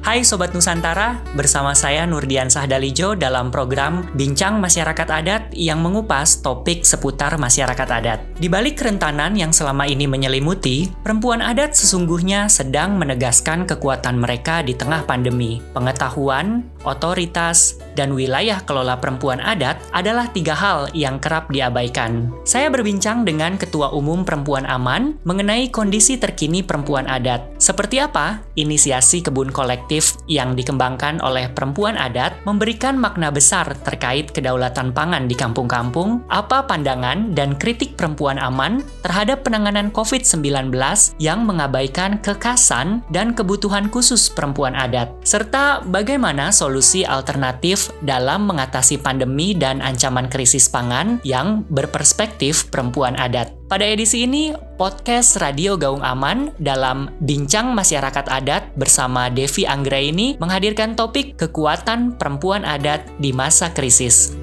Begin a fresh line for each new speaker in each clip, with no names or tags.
Hai Sobat Nusantara, bersama saya Nurdiansah Dalijo dalam program Bincang Masyarakat Adat yang mengupas topik seputar masyarakat adat. Di balik kerentanan yang selama ini menyelimuti, perempuan adat sesungguhnya sedang menegaskan kekuatan mereka di tengah pandemi. Pengetahuan, otoritas, dan wilayah kelola perempuan adat adalah 3 hal yang kerap diabaikan. Saya berbincang dengan Ketua Umum Perempuan Aman mengenai kondisi terkini perempuan adat. Seperti apa inisiasi kebun kolektif yang dikembangkan oleh perempuan adat memberikan makna besar terkait kedaulatan pangan di kampung-kampung, apa pandangan dan kritik perempuan aman terhadap penanganan COVID-19 yang mengabaikan kekhasan dan kebutuhan khusus perempuan adat, serta bagaimana solusi alternatif dalam mengatasi pandemi dan ancaman krisis pangan yang berperspektif perempuan adat. Pada edisi ini, podcast Radio Gaung Aman dalam Bincang Masyarakat Adat bersama Devi Anggraini menghadirkan topik kekuatan perempuan adat di masa krisis.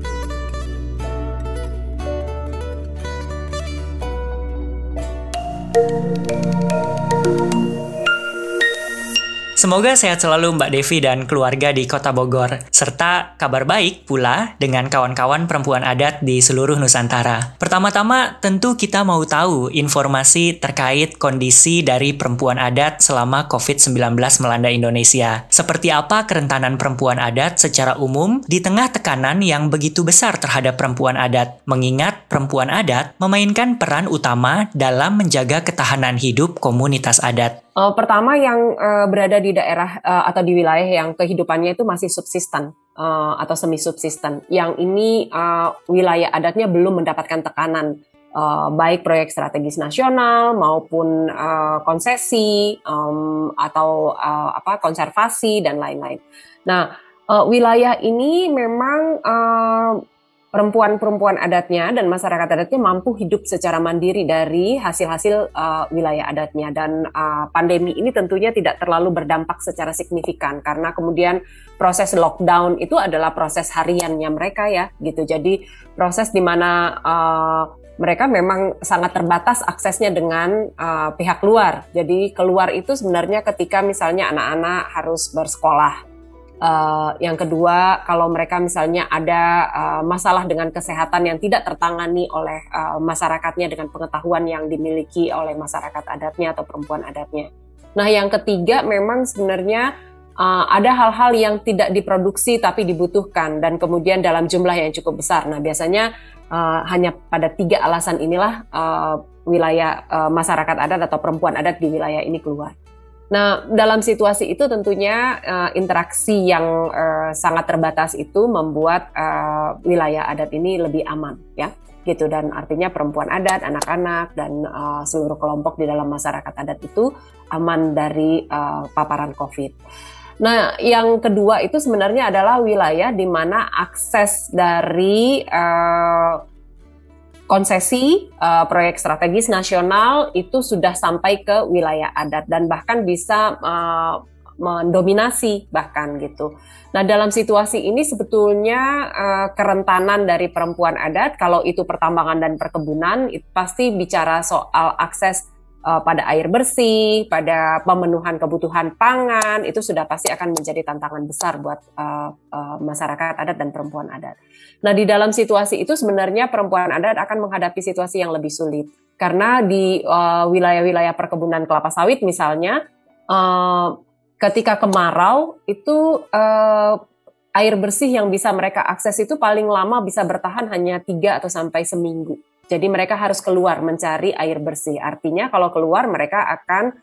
Semoga sehat selalu Mbak Devi dan keluarga di Kota Bogor, serta kabar baik pula dengan kawan-kawan perempuan adat di seluruh Nusantara. Pertama-tama, tentu kita mau tahu informasi terkait kondisi dari perempuan adat selama COVID-19 melanda Indonesia. Seperti apa kerentanan perempuan adat secara umum di tengah tekanan yang begitu besar terhadap perempuan adat, mengingat perempuan adat memainkan peran utama dalam menjaga ketahanan hidup komunitas adat.
Pertama yang berada di daerah atau di wilayah yang kehidupannya itu masih subsisten atau semi subsisten. Yang ini wilayah adatnya belum mendapatkan tekanan baik proyek strategis nasional maupun konsesi atau konservasi dan lain-lain. Nah, wilayah ini memang perempuan-perempuan adatnya dan masyarakat adatnya mampu hidup secara mandiri dari hasil-hasil wilayah adatnya, dan pandemi ini tentunya tidak terlalu berdampak secara signifikan karena kemudian proses lockdown itu adalah proses hariannya mereka ya gitu. Jadi proses di mana mereka memang sangat terbatas aksesnya dengan pihak luar. Jadi keluar itu sebenarnya ketika misalnya anak-anak harus bersekolah. Yang kedua, kalau mereka misalnya ada masalah dengan kesehatan yang tidak tertangani oleh masyarakatnya dengan pengetahuan yang dimiliki oleh masyarakat adatnya atau perempuan adatnya. Nah, yang ketiga memang sebenarnya ada hal-hal yang tidak diproduksi tapi dibutuhkan dan kemudian dalam jumlah yang cukup besar. Nah, biasanya hanya pada 3 alasan inilah wilayah masyarakat adat atau perempuan adat di wilayah ini keluar. Nah, dalam situasi itu tentunya interaksi yang sangat terbatas itu membuat wilayah adat ini lebih aman, ya, gitu. Dan artinya perempuan adat, anak-anak, dan seluruh kelompok di dalam masyarakat adat itu aman dari paparan COVID. Nah, yang kedua itu sebenarnya adalah wilayah di mana akses dari konsesi proyek strategis nasional itu sudah sampai ke wilayah adat dan bahkan bisa mendominasi bahkan gitu. Nah, dalam situasi ini sebetulnya kerentanan dari perempuan adat, kalau itu pertambangan dan perkebunan, itu pasti bicara soal akses pada air bersih, pada pemenuhan kebutuhan pangan, itu sudah pasti akan menjadi tantangan besar buat masyarakat adat dan perempuan adat. Nah, di dalam situasi itu sebenarnya perempuan adat akan menghadapi situasi yang lebih sulit. Karena di wilayah-wilayah perkebunan kelapa sawit misalnya, ketika kemarau itu air bersih yang bisa mereka akses itu paling lama bisa bertahan hanya 3 atau sampai seminggu. Jadi mereka harus keluar mencari air bersih. Artinya kalau keluar mereka akan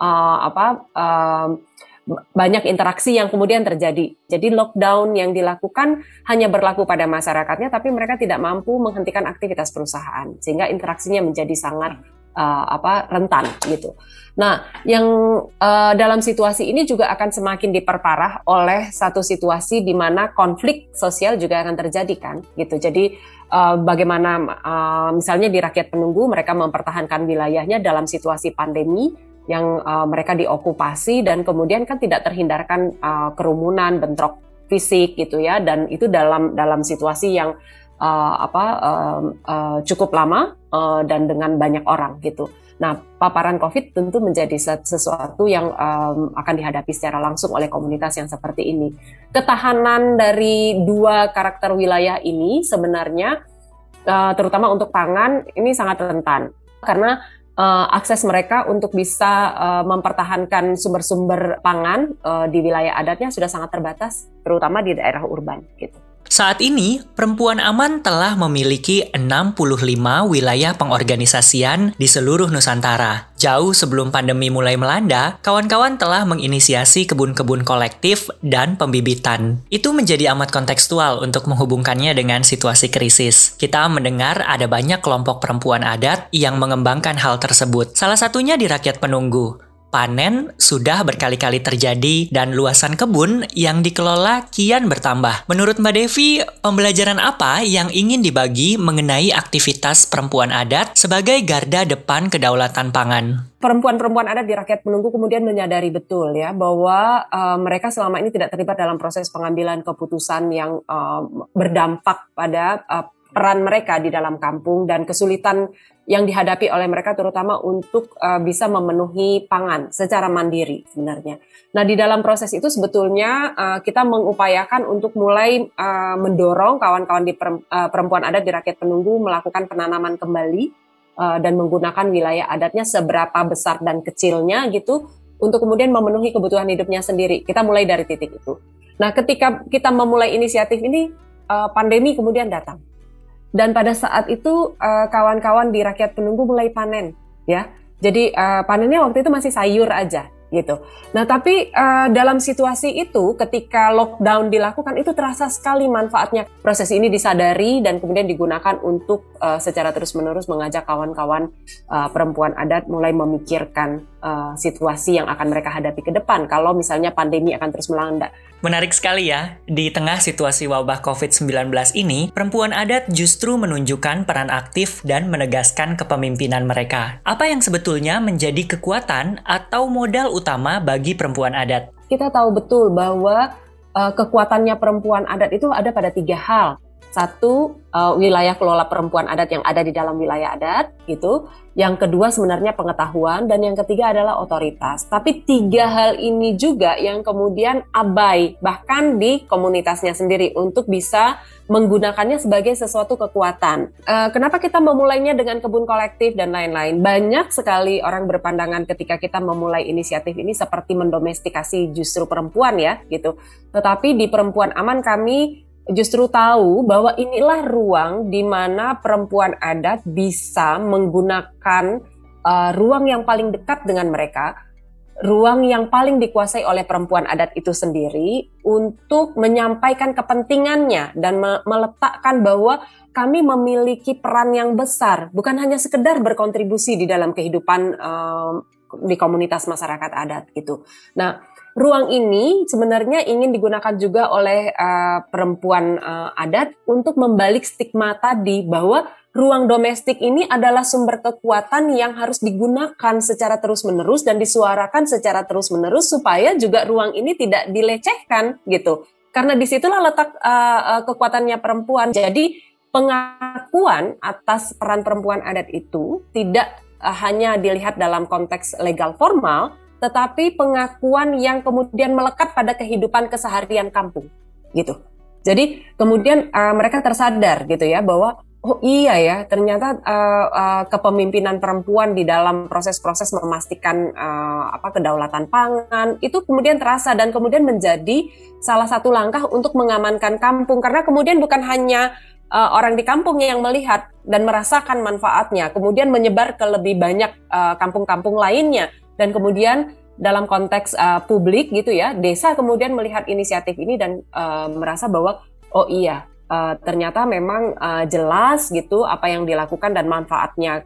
banyak interaksi yang kemudian terjadi. Jadi lockdown yang dilakukan hanya berlaku pada masyarakatnya, tapi mereka tidak mampu menghentikan aktivitas perusahaan, sehingga interaksinya menjadi sangat rentan gitu. Nah, yang dalam situasi ini juga akan semakin diperparah oleh satu situasi di mana konflik sosial juga akan terjadi kan, gitu. Jadi bagaimana misalnya di rakyat penunggu mereka mempertahankan wilayahnya dalam situasi pandemi yang mereka diokupasi dan kemudian kan tidak terhindarkan kerumunan, bentrok fisik gitu ya, dan itu dalam situasi yang cukup lama dan dengan banyak orang gitu. Nah, paparan COVID tentu menjadi sesuatu yang akan dihadapi secara langsung oleh komunitas yang seperti ini. Ketahanan dari dua karakter wilayah ini sebenarnya, terutama untuk pangan, ini sangat rentan. Karena akses mereka untuk bisa mempertahankan sumber-sumber pangan di wilayah adatnya sudah sangat terbatas, terutama di daerah urban gitu.
Saat ini, Perempuan Aman telah memiliki 65 wilayah pengorganisasian di seluruh Nusantara. Jauh sebelum pandemi mulai melanda, kawan-kawan telah menginisiasi kebun-kebun kolektif dan pembibitan. Itu menjadi amat kontekstual untuk menghubungkannya dengan situasi krisis. Kita mendengar ada banyak kelompok perempuan adat yang mengembangkan hal tersebut. Salah satunya di Rakyat Penunggu. Panen sudah berkali-kali terjadi dan luasan kebun yang dikelola kian bertambah. Menurut Mbak Devi, pembelajaran apa yang ingin dibagi mengenai aktivitas perempuan adat sebagai garda depan kedaulatan pangan?
Perempuan-perempuan adat di Rakyat Penunggu kemudian menyadari betul ya bahwa mereka selama ini tidak terlibat dalam proses pengambilan keputusan yang berdampak pada peran mereka di dalam kampung dan kesulitan yang dihadapi oleh mereka terutama untuk bisa memenuhi pangan secara mandiri sebenarnya. Nah, di dalam proses itu sebetulnya kita mengupayakan untuk mulai mendorong kawan-kawan di perempuan adat di Rakyat Penunggu melakukan penanaman kembali dan menggunakan wilayah adatnya seberapa besar dan kecilnya gitu untuk kemudian memenuhi kebutuhan hidupnya sendiri. Kita mulai dari titik itu. Nah, ketika kita memulai inisiatif ini, pandemi kemudian datang. Dan pada saat itu kawan-kawan di Rakyat Penunggu mulai panen, ya. Jadi panennya waktu itu masih sayur aja, gitu. Nah, tapi dalam situasi itu, ketika lockdown dilakukan, itu terasa sekali manfaatnya. Proses ini disadari dan kemudian digunakan untuk secara terus-menerus mengajak kawan-kawan perempuan adat mulai memikirkan situasi yang akan mereka hadapi ke depan. Kalau misalnya pandemi akan terus melanda.
Menarik sekali ya, di tengah situasi wabah COVID-19 ini, perempuan adat justru menunjukkan peran aktif dan menegaskan kepemimpinan mereka. Apa yang sebetulnya menjadi kekuatan atau modal utama bagi perempuan adat?
Kita tahu betul bahwa kekuatannya perempuan adat itu ada pada 3 hal. Satu, wilayah kelola perempuan adat yang ada di dalam wilayah adat, gitu. Yang kedua sebenarnya pengetahuan, dan yang ketiga adalah otoritas. Tapi 3 hal ini juga yang kemudian abai, bahkan di komunitasnya sendiri, untuk bisa menggunakannya sebagai sesuatu kekuatan. Kenapa kita memulainya dengan kebun kolektif dan lain-lain? Banyak sekali orang berpandangan ketika kita memulai inisiatif ini seperti mendomestikasi justru perempuan ya, gitu. Tetapi di Perempuan Aman kami justru tahu bahwa inilah ruang di mana perempuan adat bisa menggunakan ruang yang paling dekat dengan mereka, ruang yang paling dikuasai oleh perempuan adat itu sendiri untuk menyampaikan kepentingannya dan meletakkan bahwa kami memiliki peran yang besar, bukan hanya sekedar berkontribusi di dalam kehidupan di komunitas masyarakat adat gitu. Nah, ruang ini sebenarnya ingin digunakan juga oleh perempuan adat untuk membalik stigma tadi bahwa ruang domestik ini adalah sumber kekuatan yang harus digunakan secara terus-menerus dan disuarakan secara terus-menerus supaya juga ruang ini tidak dilecehkan gitu. Karena disitulah letak kekuatannya perempuan. Jadi pengakuan atas peran perempuan adat itu tidak hanya dilihat dalam konteks legal formal, tetapi pengakuan yang kemudian melekat pada kehidupan keseharian kampung, gitu. Jadi kemudian mereka tersadar gitu ya bahwa oh iya ya ternyata kepemimpinan perempuan di dalam proses-proses memastikan kedaulatan pangan itu kemudian terasa dan kemudian menjadi salah satu langkah untuk mengamankan kampung karena kemudian bukan hanya orang di kampung yang melihat dan merasakan manfaatnya, kemudian menyebar ke lebih banyak kampung-kampung lainnya. Dan kemudian dalam konteks publik gitu ya, desa kemudian melihat inisiatif ini dan merasa bahwa oh iya ternyata memang jelas gitu apa yang dilakukan dan manfaatnya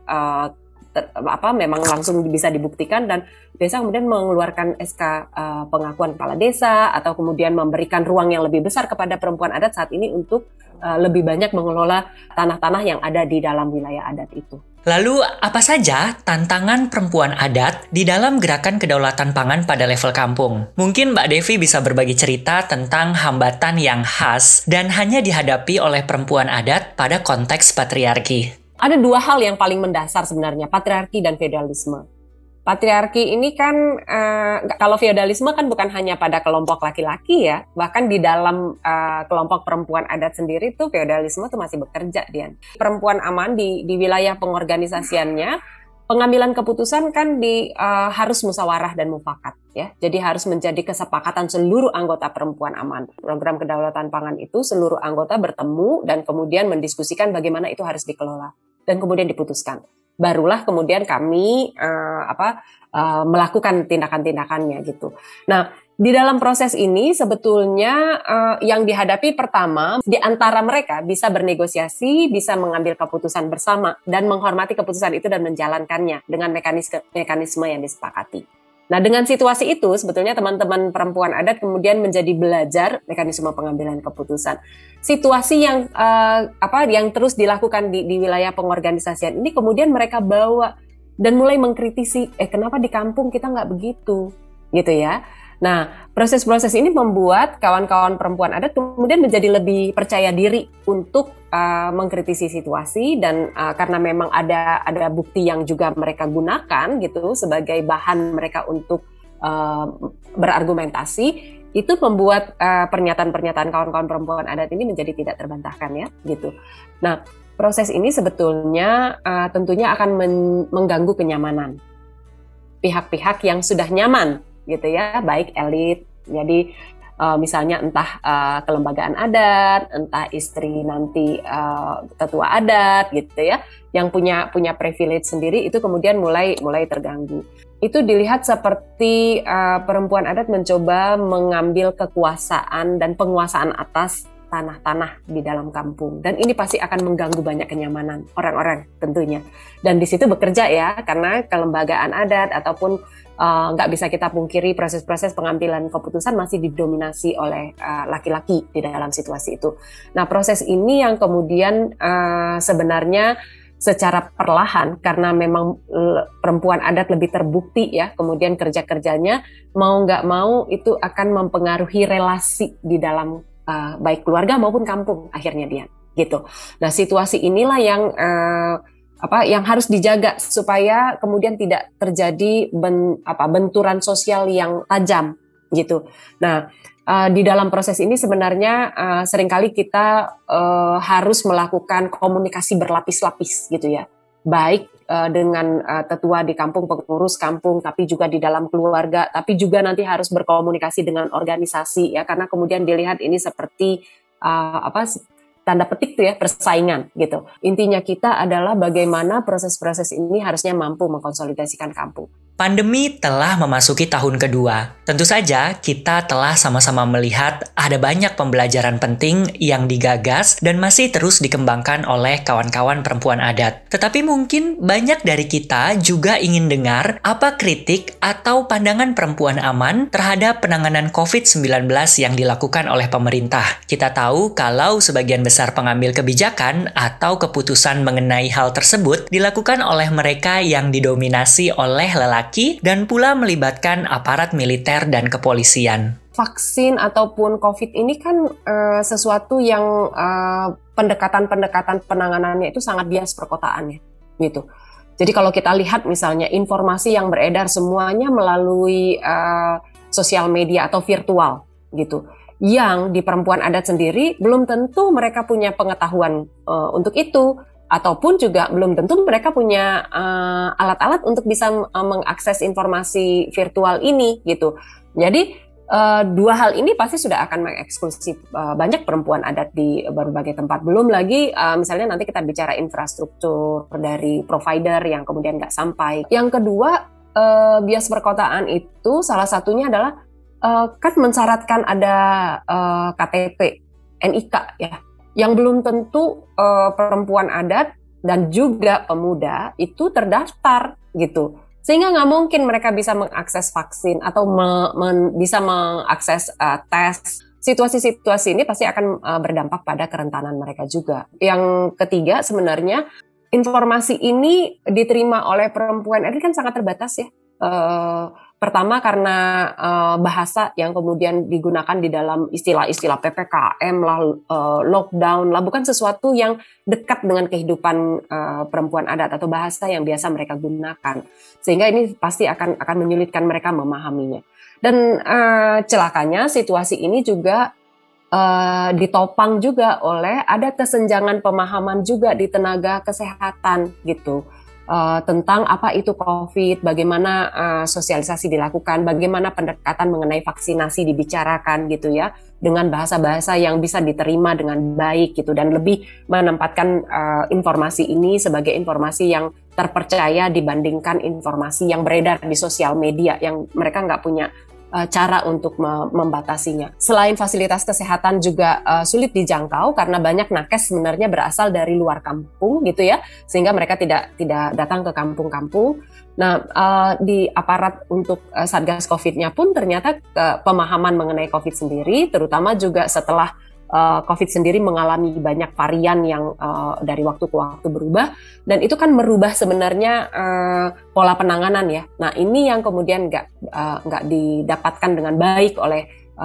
memang langsung bisa dibuktikan dan desa kemudian mengeluarkan SK pengakuan kepala desa atau kemudian memberikan ruang yang lebih besar kepada perempuan adat saat ini untuk lebih banyak mengelola tanah-tanah yang ada di dalam wilayah adat itu.
Lalu, apa saja tantangan perempuan adat di dalam gerakan kedaulatan pangan pada level kampung? Mungkin Mbak Devi bisa berbagi cerita tentang hambatan yang khas dan hanya dihadapi oleh perempuan adat pada konteks patriarki.
Ada dua hal yang paling mendasar sebenarnya, patriarki dan feodalisme. Patriarki ini kan, kalau feodalisme kan bukan hanya pada kelompok laki-laki ya, bahkan di dalam kelompok perempuan adat sendiri tuh feodalisme tuh masih bekerja, Dian. Perempuan aman di wilayah pengorganisasiannya, pengambilan keputusan kan harus musyawarah dan mufakat ya. Jadi harus menjadi kesepakatan seluruh anggota perempuan aman. Program kedaulatan pangan itu seluruh anggota bertemu dan kemudian mendiskusikan bagaimana itu harus dikelola dan kemudian diputuskan. Barulah kemudian kami melakukan tindakan-tindakannya gitu. Nah, di dalam proses ini sebetulnya yang dihadapi pertama, di antara mereka bisa bernegosiasi, bisa mengambil keputusan bersama dan menghormati keputusan itu dan menjalankannya dengan mekanisme yang disepakati. Nah, dengan situasi itu sebetulnya teman-teman perempuan adat kemudian menjadi belajar mekanisme pengambilan keputusan. Situasi yang terus dilakukan di wilayah pengorganisasian ini kemudian mereka bawa dan mulai mengkritisi, kenapa di kampung kita nggak begitu, gitu ya. Nah, proses-proses ini membuat kawan-kawan perempuan adat kemudian menjadi lebih percaya diri untuk mengkritisi situasi dan karena memang ada bukti yang juga mereka gunakan gitu sebagai bahan mereka untuk berargumentasi, itu membuat pernyataan-pernyataan kawan-kawan perempuan adat ini menjadi tidak terbantahkan ya, gitu. Nah, proses ini sebetulnya tentunya akan mengganggu kenyamanan pihak-pihak yang sudah nyaman gitu ya, baik elit. Jadi misalnya entah kelembagaan adat, entah istri nanti tetua adat gitu ya, yang punya privilege sendiri itu kemudian mulai terganggu. Itu dilihat seperti perempuan adat mencoba mengambil kekuasaan dan penguasaan atas tanah-tanah di dalam kampung, dan ini pasti akan mengganggu banyak kenyamanan orang-orang tentunya. Dan di situ bekerja ya, karena kelembagaan adat ataupun nggak bisa kita pungkiri proses-proses pengambilan keputusan masih didominasi oleh laki-laki di dalam situasi itu. Nah, proses ini yang kemudian sebenarnya secara perlahan, karena memang perempuan adat lebih terbukti ya, kemudian kerja-kerjanya mau nggak mau itu akan mempengaruhi relasi di dalam baik keluarga maupun kampung akhirnya dia gitu. Nah, situasi inilah yang harus dijaga supaya kemudian tidak terjadi benturan sosial yang tajam gitu. Nah, di dalam proses ini sebenarnya seringkali kita harus melakukan komunikasi berlapis-lapis gitu ya. Baik dengan tetua di kampung, pengurus kampung, tapi juga di dalam keluarga, tapi juga nanti harus berkomunikasi dengan organisasi ya, karena kemudian dilihat ini seperti tanda petik tuh ya, persaingan gitu. Intinya kita adalah bagaimana proses-proses ini harusnya mampu mengkonsolidasikan kampung.
Pandemi telah memasuki tahun kedua. Tentu saja kita telah sama-sama melihat ada banyak pembelajaran penting yang digagas dan masih terus dikembangkan oleh kawan-kawan perempuan adat. Tetapi mungkin banyak dari kita juga ingin dengar apa kritik atau pandangan perempuan aman terhadap penanganan COVID-19 yang dilakukan oleh pemerintah. Kita tahu kalau sebagian besar pengambil kebijakan atau keputusan mengenai hal tersebut dilakukan oleh mereka yang didominasi oleh lelaki dan pula melibatkan aparat militer dan kepolisian.
Vaksin ataupun COVID ini kan sesuatu yang pendekatan-pendekatan penanganannya itu sangat bias perkotaan ya, gitu. Jadi kalau kita lihat misalnya informasi yang beredar semuanya melalui sosial media atau virtual, gitu. Yang di perempuan adat sendiri belum tentu mereka punya pengetahuan untuk itu. Ataupun juga belum tentu mereka punya alat-alat untuk bisa mengakses informasi virtual ini gitu. Jadi dua hal ini pasti sudah akan mengeksklusi banyak perempuan adat di berbagai tempat. Belum lagi misalnya nanti kita bicara infrastruktur dari provider yang kemudian nggak sampai. Yang kedua, bias perkotaan itu salah satunya adalah kan mensyaratkan ada KTP, NIK ya, yang belum tentu perempuan adat dan juga pemuda itu terdaftar gitu. Sehingga nggak mungkin mereka bisa mengakses vaksin atau bisa mengakses tes. Situasi-situasi ini pasti akan berdampak pada kerentanan mereka juga. Yang ketiga sebenarnya informasi ini diterima oleh perempuan adat kan sangat terbatas ya. Pertama karena bahasa yang kemudian digunakan di dalam istilah-istilah PPKM lah, lockdown lah, bukan sesuatu yang dekat dengan kehidupan perempuan adat atau bahasa yang biasa mereka gunakan. Sehingga ini pasti akan menyulitkan mereka memahaminya. Dan celakanya situasi ini juga ditopang juga oleh ada kesenjangan pemahaman juga di tenaga kesehatan gitu. Tentang apa itu COVID, bagaimana sosialisasi dilakukan, bagaimana pendekatan mengenai vaksinasi dibicarakan gitu ya, dengan bahasa-bahasa yang bisa diterima dengan baik gitu, dan lebih menempatkan informasi ini sebagai informasi yang terpercaya dibandingkan informasi yang beredar di sosial media yang mereka nggak punya cara untuk membatasinya. Selain fasilitas kesehatan juga sulit dijangkau karena banyak nakes sebenarnya berasal dari luar kampung gitu ya, sehingga mereka tidak datang ke kampung-kampung. Nah, di aparat untuk Satgas COVID-nya pun ternyata pemahaman mengenai COVID sendiri, terutama juga setelah COVID sendiri mengalami banyak varian yang dari waktu ke waktu berubah, dan itu kan merubah sebenarnya pola penanganan ya. Nah, ini yang kemudian nggak didapatkan dengan baik oleh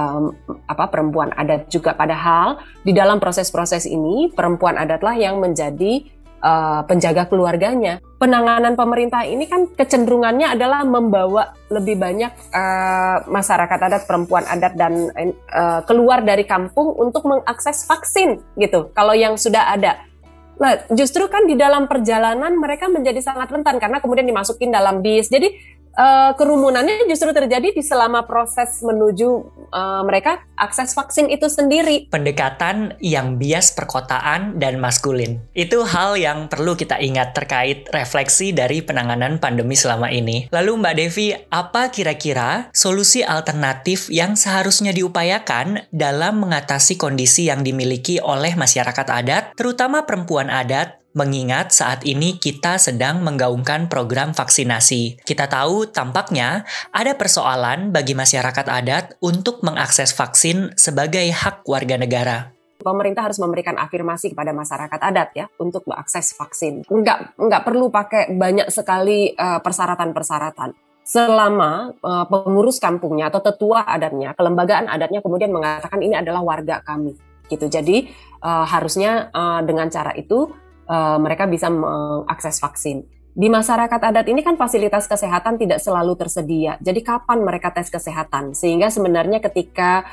perempuan adat juga. Padahal di dalam proses-proses ini perempuan adatlah yang menjadi penjaga keluarganya. Penanganan pemerintah ini kan kecenderungannya adalah membawa lebih banyak masyarakat adat, perempuan adat dan keluar dari kampung untuk mengakses vaksin gitu. Kalau yang sudah ada. Nah, justru kan di dalam perjalanan mereka menjadi sangat rentan karena kemudian dimasukin dalam bis. Jadi kerumunannya justru terjadi di selama proses menuju mereka akses vaksin itu sendiri.
Pendekatan yang bias perkotaan dan maskulin. Itu hal yang perlu kita ingat terkait refleksi dari penanganan pandemi selama ini. Lalu Mbak Devi, apa kira-kira solusi alternatif yang seharusnya diupayakan dalam mengatasi kondisi yang dimiliki oleh masyarakat adat, terutama perempuan adat, mengingat saat ini kita sedang menggaungkan program vaksinasi? Kita tahu tampaknya ada persoalan bagi masyarakat adat untuk mengakses vaksin sebagai hak warga negara.
Pemerintah harus memberikan afirmasi kepada masyarakat adat ya untuk mengakses vaksin. Nggak perlu pakai banyak sekali persyaratan-persyaratan. Selama pengurus kampungnya atau tetua adatnya, kelembagaan adatnya kemudian mengatakan ini adalah warga kami, gitu. Jadi harusnya dengan cara itu mereka bisa mengakses vaksin. Di masyarakat adat ini kan fasilitas kesehatan tidak selalu tersedia. Jadi kapan mereka tes kesehatan? Sehingga sebenarnya ketika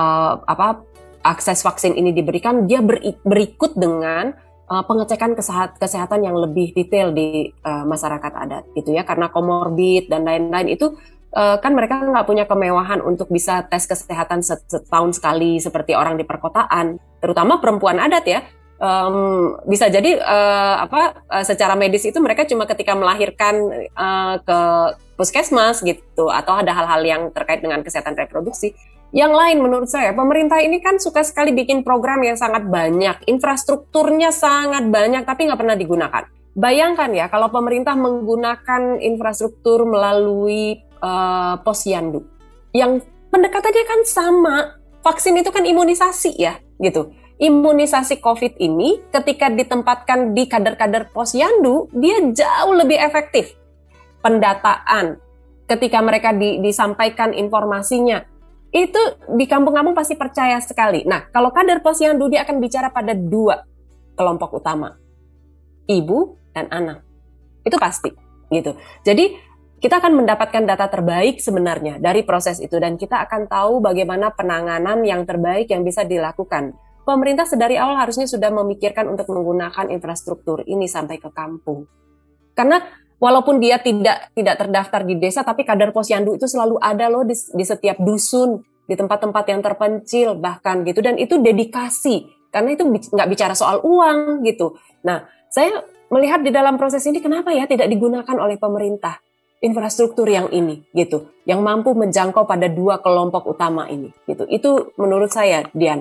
akses vaksin ini diberikan, dia berikut dengan pengecekan kesehatan yang lebih detail di masyarakat adat, gitu ya. Karena komorbid dan lain-lain itu kan mereka nggak punya kemewahan untuk bisa tes kesehatan setahun sekali seperti orang di perkotaan, terutama perempuan adat ya. Bisa jadi secara medis itu mereka cuma ketika melahirkan ke puskesmas gitu, atau ada hal-hal yang terkait dengan kesehatan reproduksi. Yang lain menurut saya, pemerintah ini kan suka sekali bikin program yang sangat banyak, infrastrukturnya sangat banyak tapi nggak pernah digunakan. Bayangkan ya kalau pemerintah menggunakan infrastruktur melalui posyandu, yang pendekatannya kan sama. Vaksin itu kan imunisasi ya gitu. Imunisasi COVID ini ketika ditempatkan di kader-kader posyandu, dia jauh lebih efektif. Pendataan, ketika mereka disampaikan informasinya, itu di kampung-kampung pasti percaya sekali. Nah, kalau kader posyandu, dia akan bicara pada dua kelompok utama, ibu dan anak. Itu pasti, gitu. Jadi, kita akan mendapatkan data terbaik sebenarnya dari proses itu, dan kita akan tahu bagaimana penanganan yang terbaik yang bisa dilakukan. Pemerintah sedari awal harusnya sudah memikirkan untuk menggunakan infrastruktur ini sampai ke kampung. Karena walaupun dia tidak terdaftar di desa, tapi kader posyandu itu selalu ada loh di setiap dusun, di tempat-tempat yang terpencil bahkan gitu. Dan itu dedikasi, karena itu nggak bicara soal uang gitu. Nah, saya melihat di dalam proses ini kenapa ya tidak digunakan oleh pemerintah infrastruktur yang ini gitu, yang mampu menjangkau pada dua kelompok utama ini gitu. Itu menurut saya, Dian,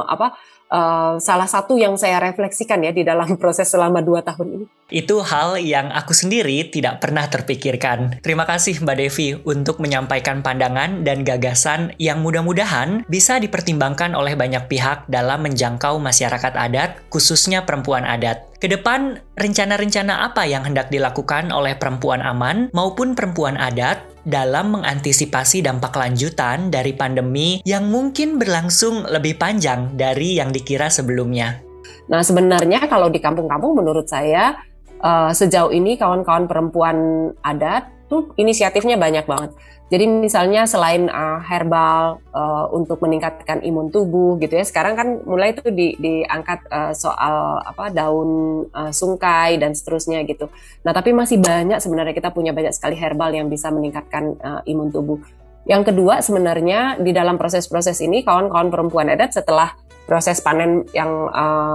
salah satu yang saya refleksikan ya di dalam proses selama 2 tahun ini.
Itu hal yang aku sendiri tidak pernah terpikirkan. Terima kasih Mbak Devi untuk menyampaikan pandangan dan gagasan yang mudah-mudahan bisa dipertimbangkan oleh banyak pihak dalam menjangkau masyarakat adat, khususnya perempuan adat. Kedepan, rencana-rencana apa yang hendak dilakukan oleh perempuan aman maupun perempuan adat dalam mengantisipasi dampak lanjutan dari pandemi yang mungkin berlangsung lebih panjang dari yang dikira sebelumnya?
Nah, sebenarnya kalau di kampung-kampung menurut saya sejauh ini kawan-kawan perempuan adat tuh inisiatifnya banyak banget. Jadi misalnya selain herbal untuk meningkatkan imun tubuh gitu ya, sekarang kan mulai itu diangkat soal daun sungkai dan seterusnya gitu. Nah, tapi masih banyak sebenarnya, kita punya banyak sekali herbal yang bisa meningkatkan imun tubuh. Yang kedua, sebenarnya di dalam proses-proses ini kawan-kawan perempuan adat setelah proses panen yang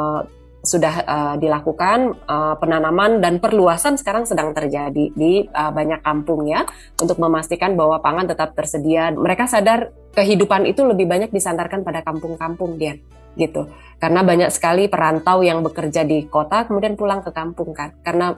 sudah dilakukan, penanaman dan perluasan sekarang sedang terjadi di banyak kampung ya, untuk memastikan bahwa pangan tetap tersedia. Mereka sadar kehidupan itu lebih banyak disandarkan pada kampung-kampung dia, gitu. Karena banyak sekali perantau yang bekerja di kota kemudian pulang ke kampung kan, karena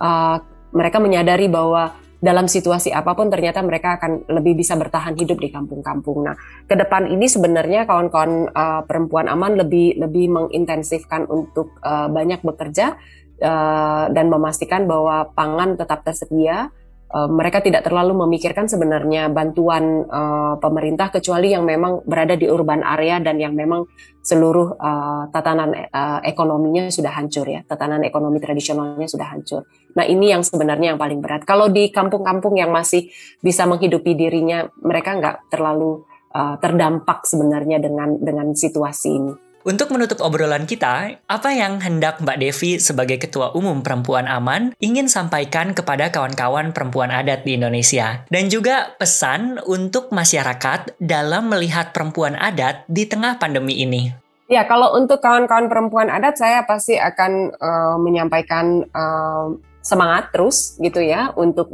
mereka menyadari bahwa dalam situasi apapun ternyata mereka akan lebih bisa bertahan hidup di kampung-kampung. Nah, ke depan ini sebenarnya kawan-kawan perempuan aman lebih mengintensifkan untuk banyak bekerja dan memastikan bahwa pangan tetap tersedia. Mereka tidak terlalu memikirkan sebenarnya bantuan pemerintah, kecuali yang memang berada di urban area dan yang memang seluruh tatanan ekonominya sudah hancur ya, tatanan ekonomi tradisionalnya sudah hancur. Nah, ini yang sebenarnya yang paling berat. Kalau di kampung-kampung yang masih bisa menghidupi dirinya, mereka nggak terlalu terdampak sebenarnya dengan situasi ini.
Untuk menutup obrolan kita, apa yang hendak Mbak Devi sebagai Ketua Umum Perempuan Aman ingin sampaikan kepada kawan-kawan perempuan adat di Indonesia? Dan juga pesan untuk masyarakat dalam melihat perempuan adat di tengah pandemi ini.
Ya, kalau untuk kawan-kawan perempuan adat, saya pasti akan menyampaikan semangat terus gitu ya, untuk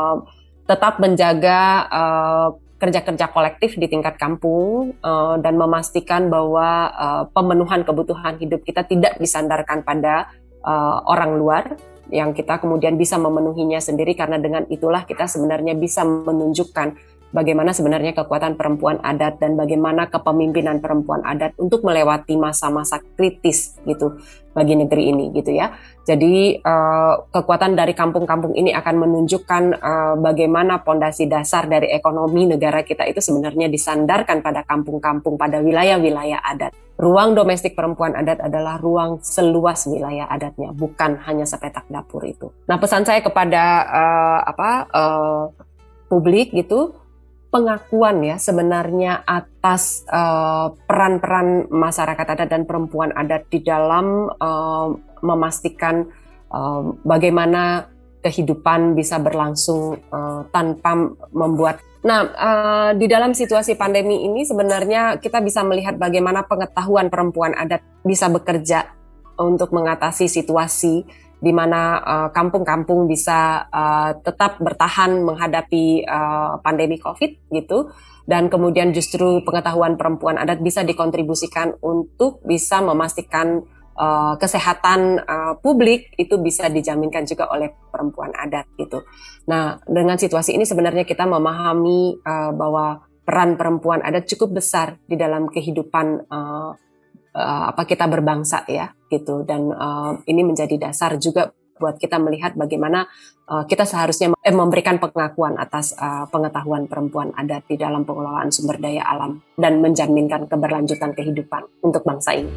tetap menjaga kerja-kerja kolektif di tingkat kampung dan memastikan bahwa pemenuhan kebutuhan hidup kita tidak disandarkan pada orang luar, yang kita kemudian bisa memenuhinya sendiri, karena dengan itulah kita sebenarnya bisa menunjukkan bagaimana sebenarnya kekuatan perempuan adat dan bagaimana kepemimpinan perempuan adat untuk melewati masa-masa kritis gitu bagi negeri ini gitu ya. Jadi kekuatan dari kampung-kampung ini akan menunjukkan bagaimana pondasi dasar dari ekonomi negara kita itu sebenarnya disandarkan pada kampung-kampung, pada wilayah-wilayah adat. Ruang domestik perempuan adat adalah ruang seluas wilayah adatnya, bukan hanya sepetak dapur itu. Nah, pesan saya kepada publik gitu, pengakuan ya sebenarnya atas peran-peran masyarakat adat dan perempuan adat di dalam memastikan bagaimana kehidupan bisa berlangsung tanpa membuat. Nah, di dalam situasi pandemi ini sebenarnya kita bisa melihat bagaimana pengetahuan perempuan adat bisa bekerja untuk mengatasi situasi di mana kampung-kampung bisa tetap bertahan menghadapi pandemi COVID gitu, dan kemudian justru pengetahuan perempuan adat bisa dikontribusikan untuk bisa memastikan kesehatan publik itu bisa dijaminkan juga oleh perempuan adat gitu. Nah, dengan situasi ini sebenarnya kita memahami bahwa peran perempuan adat cukup besar di dalam kehidupan kita berbangsa ya gitu, dan ini menjadi dasar juga buat kita melihat bagaimana kita seharusnya memberikan pengakuan atas pengetahuan perempuan adat di dalam pengelolaan sumber daya alam dan menjaminkan keberlanjutan kehidupan untuk bangsa ini.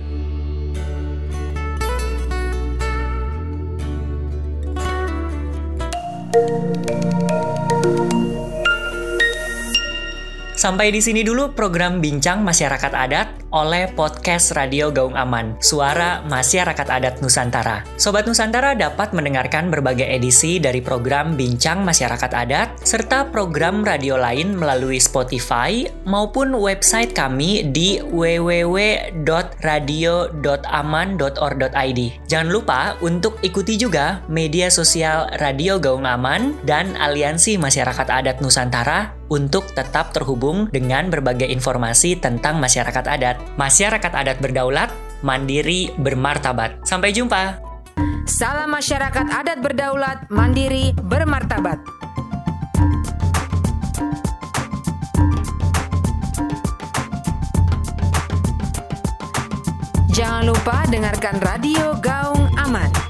Sampai di sini dulu program Bincang Masyarakat Adat oleh podcast Radio Gaung Aman, Suara Masyarakat Adat Nusantara. Sobat Nusantara dapat mendengarkan berbagai edisi dari program Bincang Masyarakat Adat serta program radio lain melalui Spotify maupun website kami di www.radio.aman.or.id. Jangan lupa untuk ikuti juga media sosial Radio Gaung Aman dan Aliansi Masyarakat Adat Nusantara untuk tetap terhubung dengan berbagai informasi tentang masyarakat adat. Masyarakat adat berdaulat, mandiri, bermartabat. Sampai jumpa.
Salam masyarakat adat berdaulat, mandiri, bermartabat. Jangan lupa dengarkan Radio Gaung Aman.